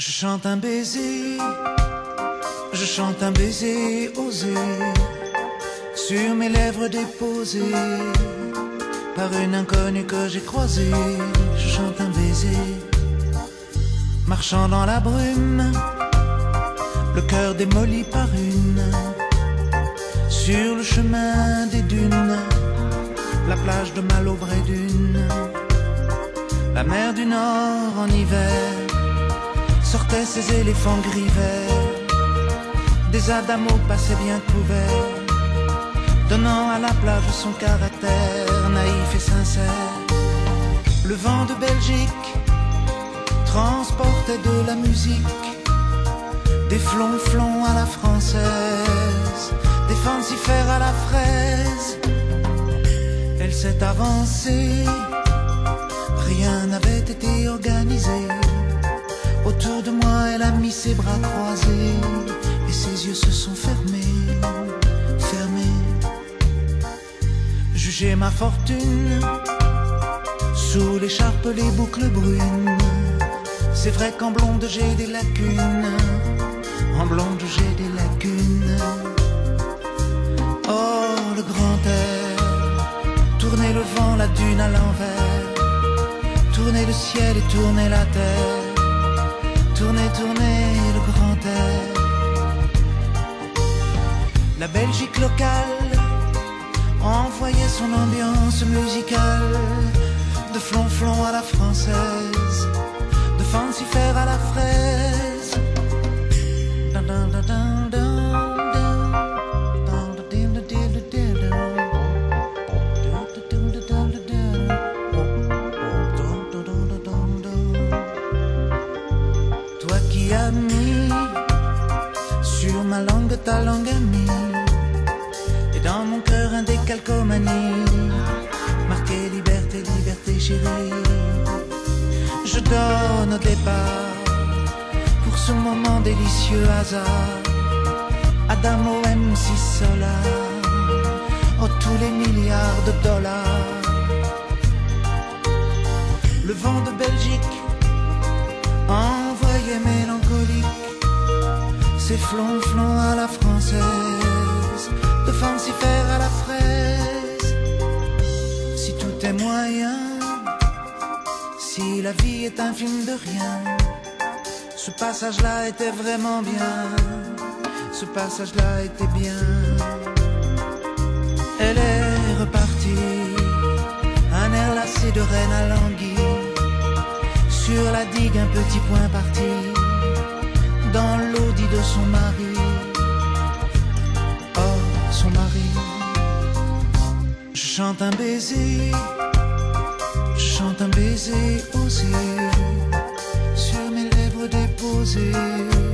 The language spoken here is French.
Je chante un baiser, je chante un baiser osé, sur mes lèvres déposées, par une inconnue que j'ai croisée. Je chante un baiser, marchant dans la brume, le cœur démoli par une, sur le chemin des dunes, la plage de Malo-Bray-Dunes, la mer du Nord en hiver sortait ses éléphants gris verts, des adamos passaient bien couverts, donnant à la plage son caractère naïf et sincère. Le vent de Belgique transportait de la musique, des flonflons à la française, des fancifères à la fraise. Elle s'est avancée, rien n'avait été organisé. Autour de moi, elle a mis ses bras croisés et ses yeux se sont fermés, fermés. Jugez ma fortune, sous l'écharpe les boucles brunes. C'est vrai qu'en blonde j'ai des lacunes, en blonde j'ai des lacunes. Oh, le grand air, tourner le vent, la dune à l'envers, tourner le ciel et tourner la terre, tourner, tourner le grand air. La Belgique locale envoyait son ambiance musicale, de flonflon à la française, de fancifère à la fraise. Toi qui as mis sur ma langue ta langue amie, et dans mon cœur un décalcomanie, marqué liberté, liberté chérie. Je donne au départ pour ce moment délicieux hasard, Adamo MC Solar, oh tous les milliards de dollars. Le vent de Belgique envoyait mélancolique ses flonflons à la française, de fancifère à la fraise. Si tout est moyen, si la vie est un film de rien, ce passage-là était vraiment bien, ce passage-là était bien. Elle est repartie, un air lassé de reine à languille, sur la digue un petit point parti, dans l'audit de son mari. Oh, son mari. Je chante un baiser, je chante un baiser osé, sur mes lèvres déposées,